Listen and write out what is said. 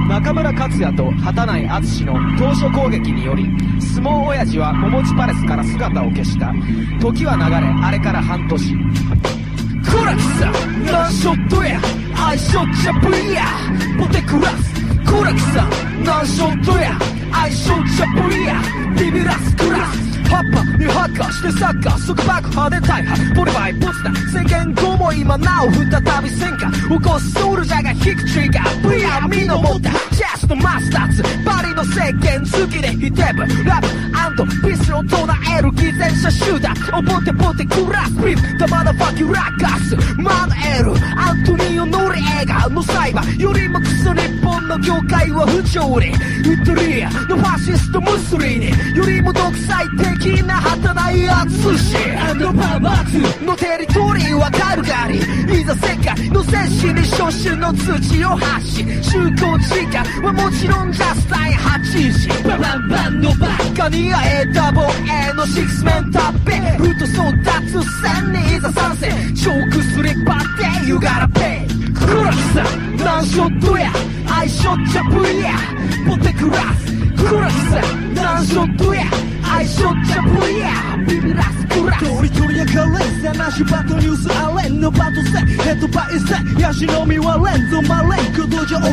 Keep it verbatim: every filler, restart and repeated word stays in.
中村克也と畑内敦の当初攻撃により相撲親父は桃地パレスから姿を消した。時は流れ、あれから半年。コラキさん何ショットや愛ショッチャプリやポテクラス。コラキさん何ショットや愛ショッチャプリやビビラスクラス。葉っぱにハッカーしてサッカー即爆破で大破ポリバイポツだ宣言後も今なお再び戦火起こすソウルジャーが引くトリガー ブイアール 身の持ったチェストマスターズバリの政権好きでヒテブラブピースを唱える偽善者集団おぼてぼてクラスビーフたまだファキュラカスマナエルアントニオノリ映画の裁判よりもクソ日本の業界は不条理イタリアのファシストムスリーニよりも独裁的な働い淳しアンドパーバックのテリトリーは軽々いざ世界の戦士に初春の土を発し集合時間はもちろんジャスタインはちじババンバンのバカに会えた防衛のシックスメンタッペフット争奪戦にいざ参戦チョークスリッパーで You gotta pay クラスさん何ショットや愛ショッチャプリやポテクラスクラスさん何ショットや愛ショッチャプリやビビラスクラストリトリアカレンセナシバトニュースアレンのバトセヘッドバイセヤシの実はレンゾマレンク道場